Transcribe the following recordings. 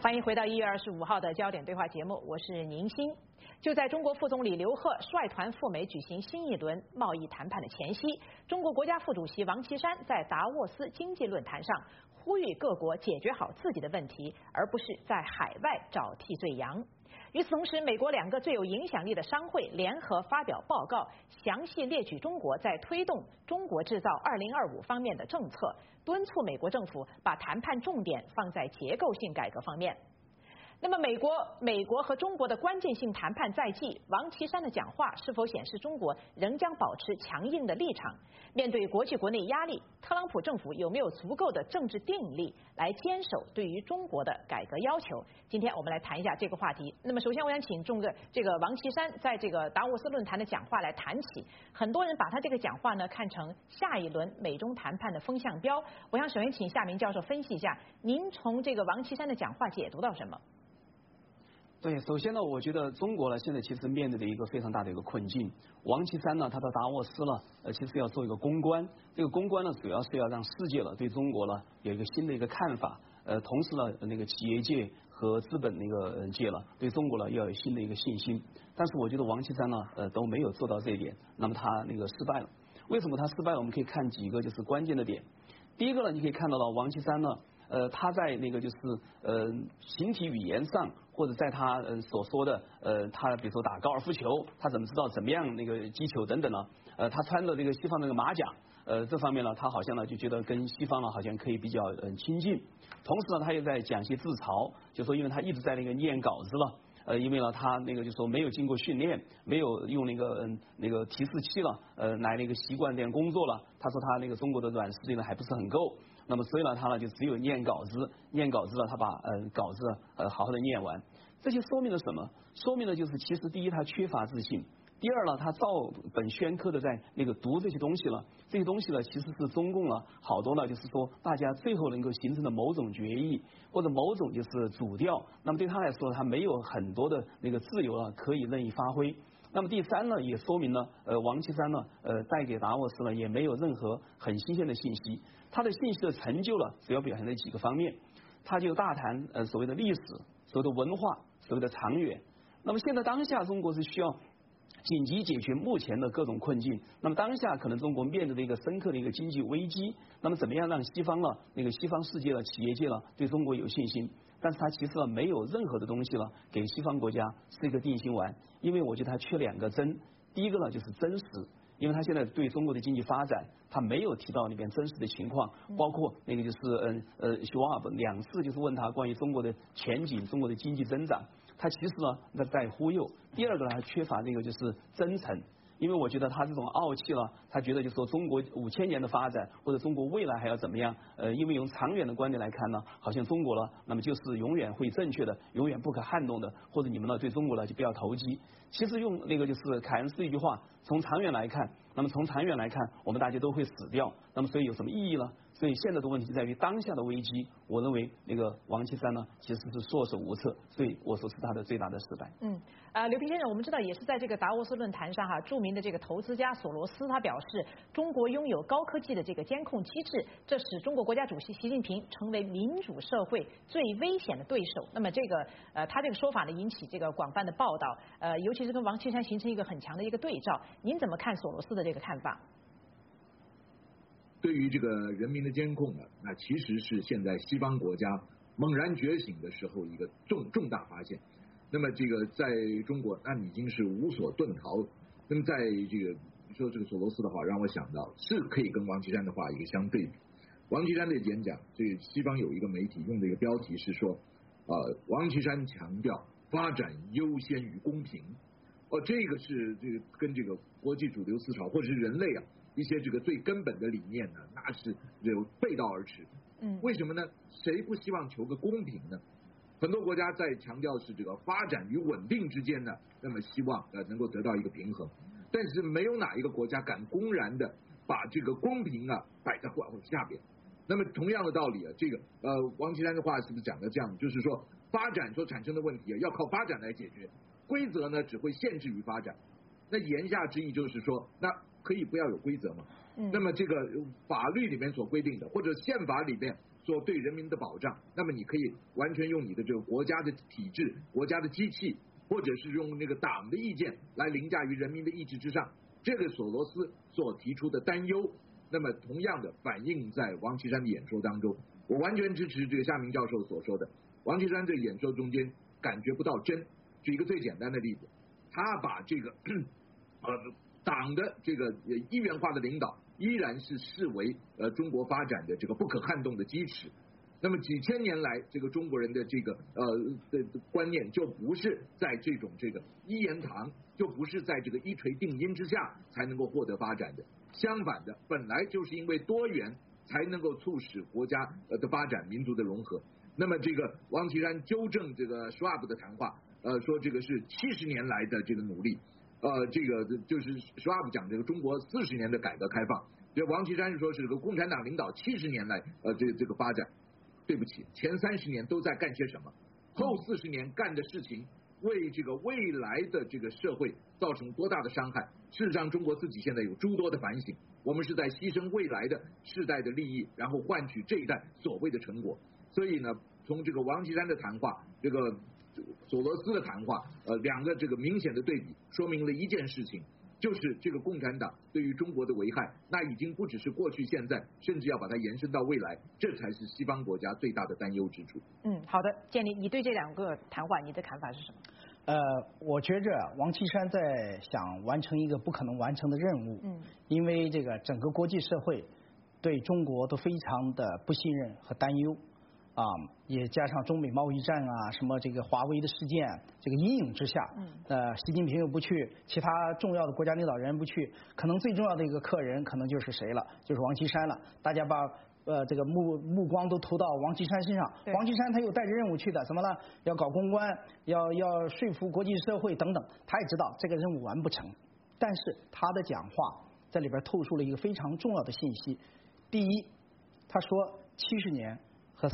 欢迎回到1月25号的焦点对话节目，我是宁欣。就在中国副总理刘鹤率团赴美举行新一轮贸易谈判的前夕，中国国家副主席王岐山在达沃斯经济论坛上呼吁各国解决好自己的问题，而不是在海外找替罪羊。与此同时，美国2个最有影响力的商会联合发表报告，详细列举中国在推动中国制造2025方面的政策，敦促美国政府把谈判重点放在结构性改革方面。那么美国和中国的关键性谈判在即，王岐山的讲话是否显示中国仍将保持强硬的立场？面对国际国内压力，特朗普政府有没有足够的政治定力来坚守对于中国的改革要求？今天我们来谈一下这个话题。那么首先我想请这个王岐山在这个达沃斯论坛的讲话来谈起。很多人把他这个讲话呢看成下一轮美中谈判的风向标。我想首先请夏明教授分析一下，您从这个王岐山的讲话解读到什么？ 对，首先呢，我觉得中国呢现在其实面对的一个非常大的一个困境。王岐山呢，他到达沃斯呢，其实要做一个公关，这个公关呢，主要是要让世界呢对中国呢有一个新的一个看法，同时呢，那个企业界和资本那个界呢对中国呢要有新的一个信心。但是我觉得王岐山呢，都没有做到这一点，那么他那个失败了。为什么他失败了？我们可以看几个就是关键的点。第一个呢，你可以看到了王岐山呢。他在那个就是形体语言上，或者在他所说的他比如说打高尔夫球，他怎么知道怎么样那个击球等等呢？他穿着这个西方那个马甲，这方面呢，他好像呢就觉得跟西方呢好像可以比较亲近。同时呢，他也在讲一些自嘲，就说因为他一直在那个念稿子了。因为呢，他那个就说没有经过训练，没有用那个提示器了，来那个习惯这样工作了。他说他那个中国的软实力呢还不是很够，那么所以呢，他呢就只有念稿子了，他把稿子好好的念完。这就说明了什么？说明了就是其实第一他缺乏自信。第二呢，他照本宣科的在那个读这些东西了，这些东西呢其实是中共了好多呢，就是说大家最后能够形成的某种决议或者某种就是主调，那么对他来说，他没有很多的那个自由了可以任意发挥。那么第三呢，也说明了王岐山呢带给达沃斯呢也没有任何很新鲜的信息，他的信息的成就了主要表现在几个方面，他就大谈所谓的历史、所谓的文化、所谓的长远。那么现在当下中国是需要紧急解决目前的各种困境，那么当下可能中国面对的一个深刻的一个经济危机，那么怎么样让西方那个西方世界企业界对中国有信心？但是它其实没有任何的东西给西方国家是一个定心丸，因为我觉得它缺2个真。第一个呢就是真实，因为他现在对中国的经济发展，他没有提到里面真实的情况，包括那个就是Schwab 2次就是问他关于中国的前景、中国的经济增长，他其实呢在忽悠。第二个呢，他缺乏那个就是真诚。因为我觉得他这种傲气他觉得就说中国5000年的发展或者中国未来还要怎么样？因为用长远的观点来看呢，好像中国那么就是永远会正确的，永远不可撼动的，或者你们对中国就不要投机。其实用那个就是凯恩斯一句话，从长远来看，那么从长远来看，我们大家都会死掉。那么所以有什么意义呢？所以现在的问题在于当下的危机，我认为那个王岐山其实是束手无策，所以我说是他的最大的失败。 刘平先生，我们知道也是在这个达沃斯论坛上著名的这个投资家索罗斯他表示，中国拥有高科技的这个监控机制，这使中国国家主席习近平成为民主社会最危险的对手。那么这个他这个说法呢引起这个广泛的报道，尤其是跟王岐山形成一个很强的一个对照。您怎么看索罗斯的这个看法？ 对于这个人民的监控呢，那其实是现在西方国家猛然觉醒的时候一个重大发现。那么这个在中国那已经是无所遁逃。那么在这个说这个索罗斯的话，让我想到是可以跟王岐山的话一个相对比。王岐山的演讲，这个西方有一个媒体用的一个标题是说，王岐山强调发展优先于公平。这个是这个跟这个国际主流思潮或者是人类一些这个最根本的理念呢，那是背道而驰。为什么呢？谁不希望求个公平呢？很多国家在强调是这个发展与稳定之间呢，那么希望能够得到一个平衡，但是没有哪一个国家敢公然的把这个公平摆在下边。那么同样的道理这个王岐山的话是不是讲的这样？就是说发展所产生的问题要靠发展来解决，规则呢只会限制于发展。那言下之意就是说，那可以不要有规则嘛？那么这个法律里面所规定的，或者宪法里面所对人民的保障，那么你可以完全用你的这个国家的体制、国家的机器，或者是用那个党的意见来凌驾于人民的意志之上。这个索罗斯所提出的担忧，那么同样的反映在王岐山的演说当中。我完全支持这个夏明教授所说的，王岐山这演说中间感觉不到真。举一个最简单的例子，他把这个党的这个一元化的领导依然是视为中国发展的这个不可撼动的基石。那么几千年来，这个中国人的这个的观念就不是在这种这个一言堂，就不是在这个一锤定音之下才能够获得发展的。相反的，本来就是因为多元才能够促使国家的发展、民族的融合。那么这个王岐山纠正这个 Schwab 的谈话，说这个是70年来的这个努力。这个就是 Schwab 讲这个中国40年的改革开放，这王岐山是说是这个共产党领导70年来这个发展。对不起，前30年都在干些什么？后40年干的事情为这个未来的这个社会造成多大的伤害？事实上，中国自己现在有诸多的反省，我们是在牺牲未来的世代的利益，然后换取这一代所谓的成果。所以呢，从这个王岐山的谈话，这个索罗斯的谈话，两个这个明显的对比，说明了一件事情。就是这个共产党对于中国的危害，那已经不只是过去现在，甚至要把它延伸到未来，这才是西方国家最大的担忧之处。 好的，建立，你对这两个谈话你的看法是什么？ 我觉着王岐山在想完成一个不可能完成的任务。因为这个整个国际社会对中国都非常的不信任和担忧。也加上中美贸易战啊，什么这个华为的事件，这个阴影之下，习近平又不去，其他重要的国家领导人不去，可能最重要的一个客人可能就是谁了，就是王岐山了。大家把这个目光都投到王岐山身上。王岐山他又带着任务去的，怎么了？要搞公关，要说服国际社会等等。他也知道这个任务完不成，但是他的讲话在里边透出了一个非常重要的信息。第一，他说70年。和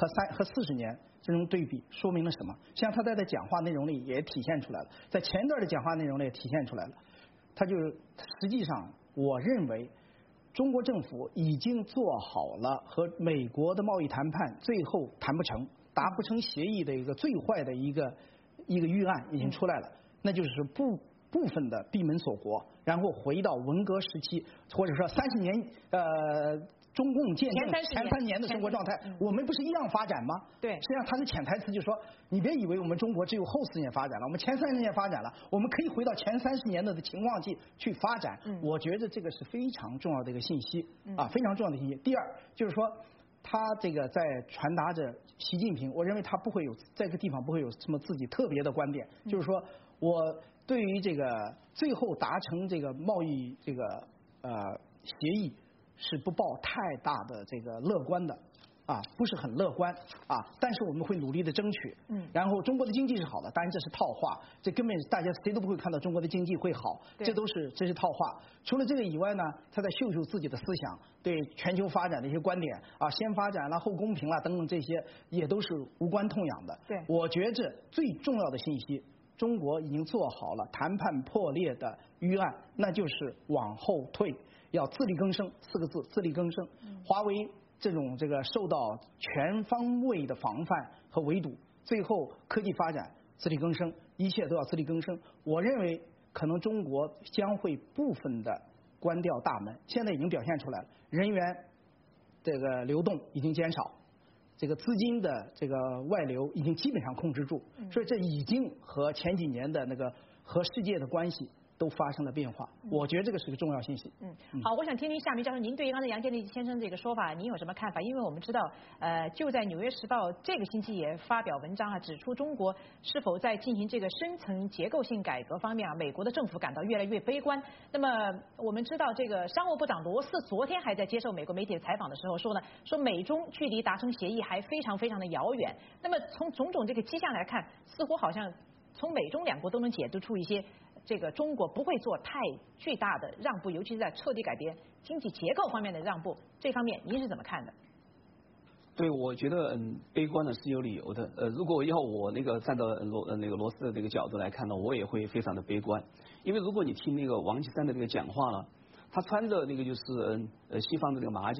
40年这种对比说明了什么？实际上他在讲话内容里也体现出来了，在前一段的讲话内容里也体现出来了。他就实际上，我认为中国政府已经做好了和美国的贸易谈判最后谈不成、达不成协议的一个最坏的一个预案已经出来了，那就是部分的闭门锁国，然后回到文革时期，或者说30年中共建政前3年的生活状态，我们不是一样发展吗？ 对， 实际上他的潜台词就是说，你别以为我们中国只有后40年发展了，我们前30年发展了，我们可以回到前30年的情况去发展。我觉得这个是非常重要的一个信息非常重要的信息。第二就是说，他这个在传达着习近平，我认为他不会有在这个地方不会有什么自己特别的观点，就是说我对于这个最后达成这个贸易这个协议。是不抱太大的这个乐观的不是很乐观但是我们会努力的争取。然后中国的经济是好的，当然这是套话，这根本大家谁都不会看到中国的经济会好，这是套话。除了这个以外呢，他在秀这己的思想，对全球发展的一些观点先发展了后公平了等等，这些也都是无关痛痒的。 对， 我觉着最重要的信息，中国已经做好了谈判破裂的预案，那就是往后退。要自力更生4个字，自力更生。华为这个受到全方位的防范和围堵，最后科技发展自力更生，一切都要自力更生。我认为可能中国将会部分的关掉大门，现在已经表现出来了，人员这个流动已经减少，这个资金的这个外流已经基本上控制住，所以这已经和前几年的那个和世界的关系都发生了变化，我觉得这个是个重要信息。 好，我想听听夏明教授，您对于刚才杨建立先生这个说法，您有什么看法？因为我们知道，就在《纽约时报》这个星期也发表文章指出中国是否在进行这个深层结构性改革方面美国的政府感到越来越悲观。那么我们知道，这个商务部长罗斯昨天还在接受美国媒体的采访的时候说呢，说美中距离达成协议还非常非常的遥远。那么从种种这个迹象来看，似乎好像从美中两国都能解读出一些。这个中国不会做太巨大的让步，尤其是在彻底改变经济结构方面的让步，这方面您是怎么看的？ 对，我觉得悲观呢是有理由的。如果要我站到罗斯的这个角度来看呢，我也会非常的悲观。因为如果你听王岐山的这个讲话呢，他穿着就是西方的这个马甲，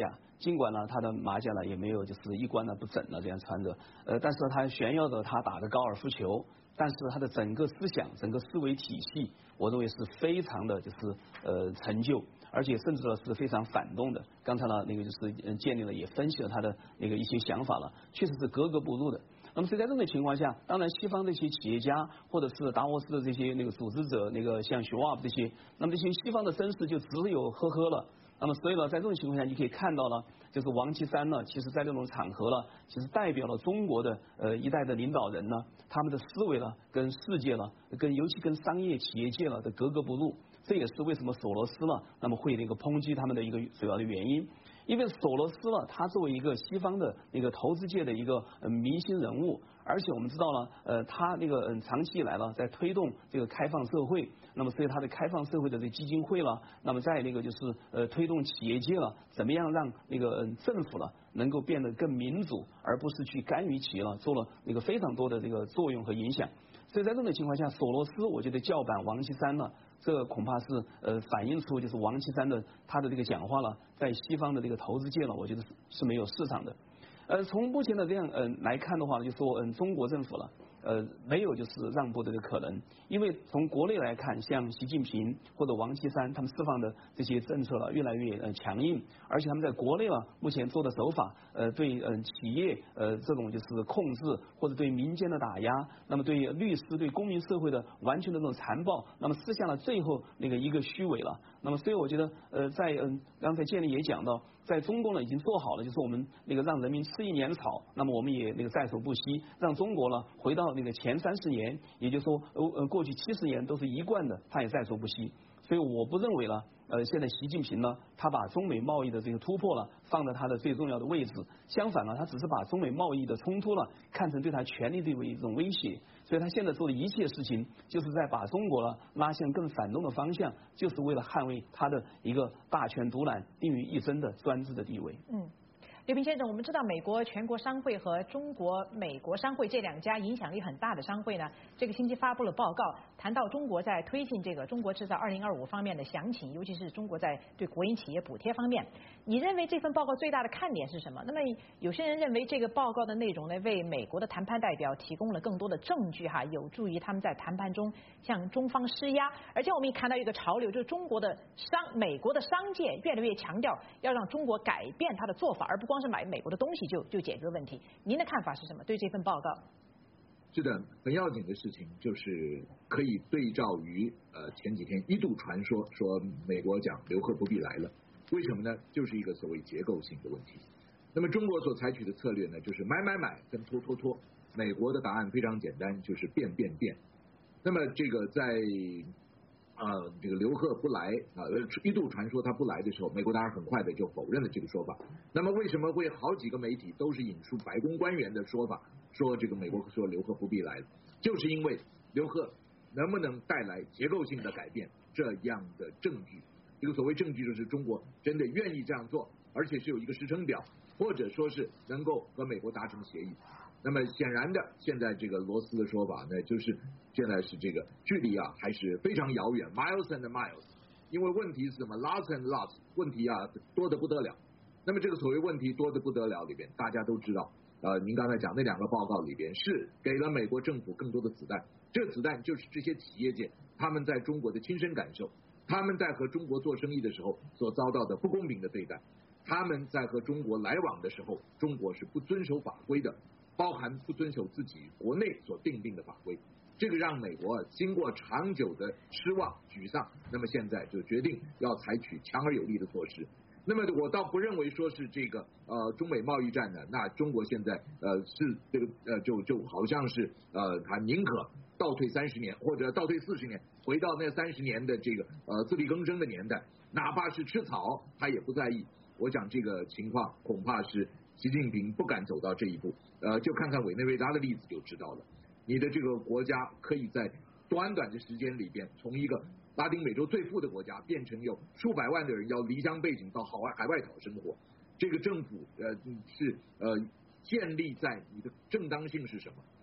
尽管呢他的马甲呢也没有就是一关呢不整了这样穿着，但是他炫耀着他打的高尔夫球，但是他的整个思想、整个思维体系，我认为是非常的就是陈旧。而且甚至呢是非常反动的。刚才呢那个就是建立了也分析了他的那个一些想法了，确实是格格不入的。那么所以在这种情况下，当然西方这些企业家或者是达沃斯的这些那个组织者，那个像 Schwab 这些，那么这些西方的绅士就只有呵呵了。那么所以呢，在这种情况下，你可以看到呢，就是王岐山呢，其实在这种场合呢，其实代表了中国的一代的领导人呢，他们的思维呢，跟世界呢，尤其跟商业企业界呢的格格不入。这也是为什么索罗斯呢，那么会那个抨击他们的一个主要的原因。因为索罗斯呢，他作为一个西方的那个投资界的一个明星人物，而且我们知道呢，他那个长期以来呢，在推动这个开放社会，那么所以他的开放社会的这基金会了，那么在那个就是推动企业界了，怎么样让那个政府呢能够变得更民主，而不是去干预企业了，做了那个非常多的这个作用和影响。所以在这种情况下，索罗斯我觉得叫板王岐山呢，这恐怕是反映出就是王岐山的他的这个讲话了，在西方的这个投资界呢，我觉得是没有市场的。从目前的这样来看的话呢，就说中国政府了。没有就是让步的这个可能，因为从国内来看，像习近平或者王岐山他们释放的这些政策了越来越强硬，而且他们在国内了目前做的手法，对企业这种就是控制，或者对民间的打压，那么对律师对公民社会的完全的这种残暴，那么实现了最后那个一个虚伪了。那么所以我觉得在刚才建立也讲到，在中共呢已经做好了，就是我们那个让人民吃一年草，那么我们也那个在所不惜，让中国呢回到那个前30年，也就是说过去70年都是一贯的，他也在所不惜。所以我不认为呢，现在习近平呢，他把中美贸易的这个突破了放在他的最重要的位置，相反呢，他只是把中美贸易的冲突了看成对他权力的一种威胁，所以他现在做的一切事情，就是在把中国呢拉向更反动的方向，就是为了捍卫他的一个大权独揽、定于一身的专制的地位。 刘平先生，我们知道美国全国商会和中国美国商会这2家影响力很大的商会呢，这个星期发布了报告，谈到中国在推进这个中国制造2025方面的详情，尤其是中国在对国营企业补贴方面。你认为这份报告最大的看点是什么？那么有些人认为这个报告的内容呢，为美国的谈判代表提供了更多的证据哈，有助于他们在谈判中向中方施压。而且我们也看到一个潮流，就是中国的美国的商界越来越强调要让中国改变它的做法，而不光是买美国的东西就解决问题。您的看法是什么？对这份报告？ 是的，很要紧的事情就是可以对照于前几天一度传说美国讲刘鹤不必来了，为什么呢？就是一个所谓结构性的问题。那么中国所采取的策略呢，就是买跟拖。美国的答案非常简单，就是变。那么这个在这个刘鹤不来一度传说他不来的时候，美国当然很快的就否认了这个说法。那么为什么会好几个媒体都是引述白宫官员的说法，说这个美国说刘鹤不必来了，就是因为刘鹤能不能带来结构性的改变这样的证据。这个所谓证据就是中国真的愿意这样做，而且是有一个时程表，或者说是能够和美国达成协议。那么显然的，现在这个罗斯的说法呢，就是现在是这个距离还是非常遥远 ，miles and miles。因为问题是什么 ，lots and lots， 问题多得不得了。那么这个所谓问题多得不得了里边，大家都知道，您刚才讲那2个报告里边是给了美国政府更多的子弹，这子弹就是这些企业界他们在中国的亲身感受，他们在和中国做生意的时候所遭到的不公平的对待，他们在和中国来往的时候，中国是不遵守法规的。包含不遵守自己国内所定的法规，这个让美国经过长久的失望沮丧，那么现在就决定要采取强而有力的措施。那么我倒不认为说是这个中美贸易战呢，那中国现在是这个就好像是他宁可倒退30年或者倒退40年，回到那30年的这个自力更生的年代，哪怕是吃草他也不在意。我想这个情况恐怕是习近平不敢走到这一步，就看看委内瑞拉的例子就知道了。你的这个国家可以在短的时间里边，从一个拉丁美洲最富的国家变成有数百万的人要离乡背井到海外讨生活。这个政府是建立在你的正当性是什么？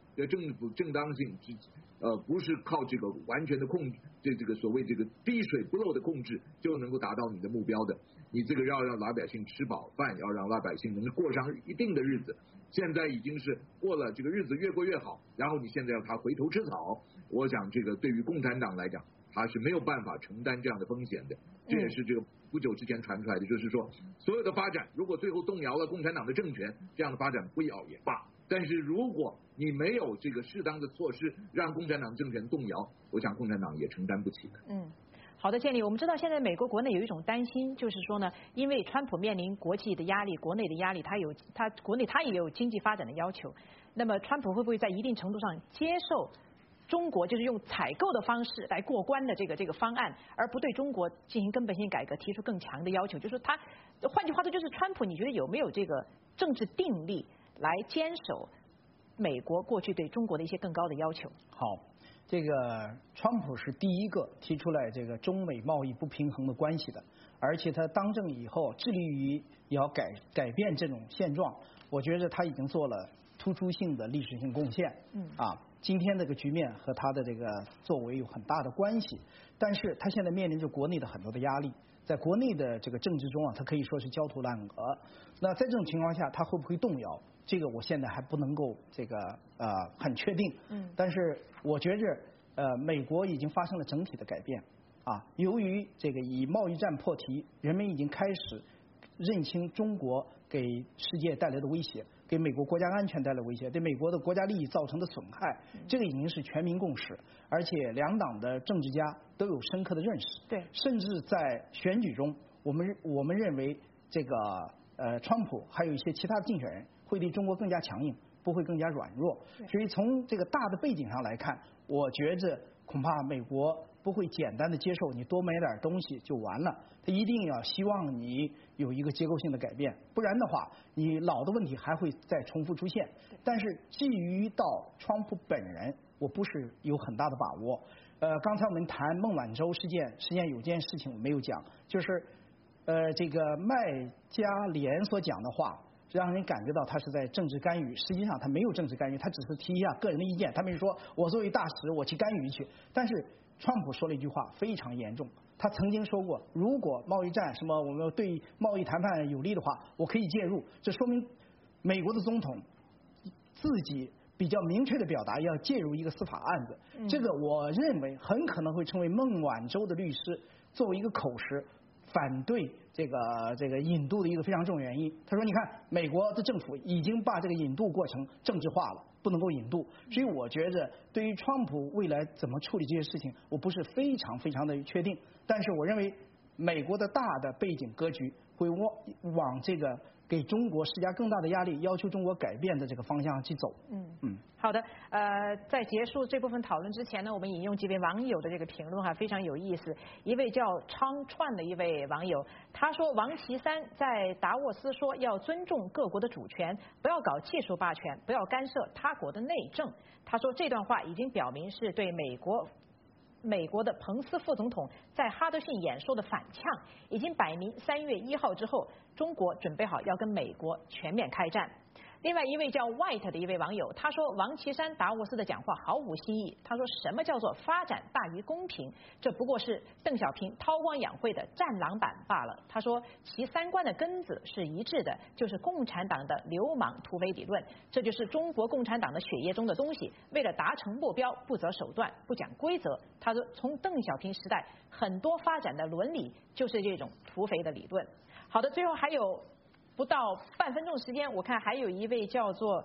的政府正当性不是靠这个完全的控制，这个所谓这个滴水不漏的控制就能够达到你的目标的。你这个要让老百姓吃饱饭，要让老百姓能过上一定的日子。现在已经是过了这个日子越过越好，然后你现在要他回头吃草，我想这个对于共产党来讲，他是没有办法承担这样的风险的。这也是这个不久之前传出来的，就是说所有的发展如果最后动摇了共产党的政权，这样的发展不要也罢。但是如果你没有这个适当的措施让共产党政权动摇，我想共产党也承担不起的。 好的，建立。我们知道现在美国国内有一种担心，就是说呢，因为川普面临国际的压力、国内的压力，他国内他也有经济发展的要求。那么川普会不会在一定程度上接受中国就是用采购的方式来过关的这个方案，而不对中国进行根本性改革提出更强的要求？就是他，换句话说，就是川普，你觉得有没有这个政治定力来坚守美国过去对中国的一些更高的要求？ 好。这个川普是第一个提出来这个中美贸易不平衡的关系的，而且他当政以后致力于要改变这种现状，我觉得他已经做了突出性的历史性贡献。今天这个局面和他的这个作为有很大的关系，但是他现在面临着国内的很多的压力，在国内的这个政治中他可以说是焦头烂额。那在这种情况下，他会不会动摇？这个我现在还不能够很确定。但是我觉着美国已经发生了整体的改变由于这个以贸易战破题，人们已经开始认清中国给世界带来的威胁，给美国国家安全带来的威胁，对美国的国家利益造成的损害，这个已经是全民共识，而且两党的政治家都有深刻的认识。 对，甚至在选举中，我们认为这个川普还有一些其他的竞选人会对中国更加强硬，不会更加软弱。所以从这个大的背景上来看，我觉着恐怕美国不会简单的接受你多买点东西就完了，他一定要希望你有一个结构性的改变，不然的话你老的问题还会再重复出现。但是至于到川普本人，我不是有很大的把握。刚才我们谈孟晚舟事件，实际上有件事情我没有讲，就是这个麦加连所讲的话让人感觉到他是在政治干预，实际上他没有政治干预，他只是提一下个人的意见。他没说我作为大使我去干预去，但是川普说了一句话非常严重，他曾经说过，如果贸易战什么我们对贸易谈判有利的话，我可以介入。这说明美国的总统自己比较明确的表达要介入一个司法案子。这个我认为很可能会成为孟晚舟的律师作为一个口实反对这个引渡的一个非常重要原因。他说你看美国的政府已经把这个引渡过程政治化了，不能够引渡。所以我觉着对于川普未来怎么处理这些事情我不是非常的确定，但是我认为美国的大的背景格局会往这个给中国施加更大的压力，要求中国改变的这个方向去走。 好的，在结束这部分讨论之前呢，我们引用几位网友的这个评论非常有意思。一位叫昌串的一位网友，他说王岐山在达沃斯说要尊重各国的主权，不要搞技术霸权，不要干涉他国的内政。他说这段话已经表明是对美国的彭斯副总统在哈德逊演说的反呛，已经摆明3月1号之后，中国准备好要跟美国全面开战。另外一位叫 White 的一位网友，他说王岐山达沃斯的讲话毫无新意。他说什么叫做发展大于公平？这不过是邓小平韬光养晦的战狼版罢了。他说其三观的根子是一致的，就是共产党的流氓突围理论，这就是中国共产党的血液中的东西。为了达成目标，不择手段，不讲规则。他说从邓小平时代很多发展的伦理就是这种突围的理论。好的，最后还有不到半分钟时间，我看还有一位叫做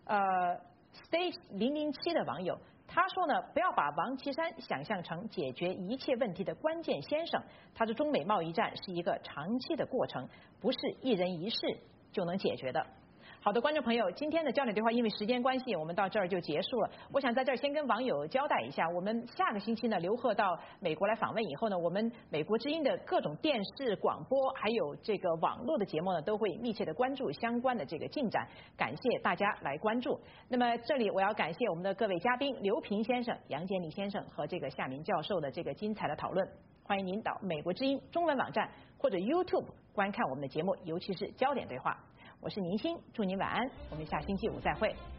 Stage 007的网友，他说呢，不要把王岐山想象成解决一切问题的关键先生。他说中美贸易战是一个长期的过程，不是一人一事就能解决的。好的，观众朋友，今天的焦点对话因为时间关系，我们到这儿就结束了。我想在这儿先跟网友交代一下，我们下个星期呢，刘贺到美国来访问以后呢，我们美国之音的各种电视、广播还有这个网络的节目呢，都会密切的关注相关的这个进展。感谢大家来关注。那么这里我要感谢我们的各位嘉宾刘平先生、杨建立先生和这个夏明教授的这个精彩的讨论。欢迎您到美国之音中文网站或者 YouTube 观看我们的节目，尤其是焦点对话。我是宁鑫，祝您晚安，我们下星期五再会。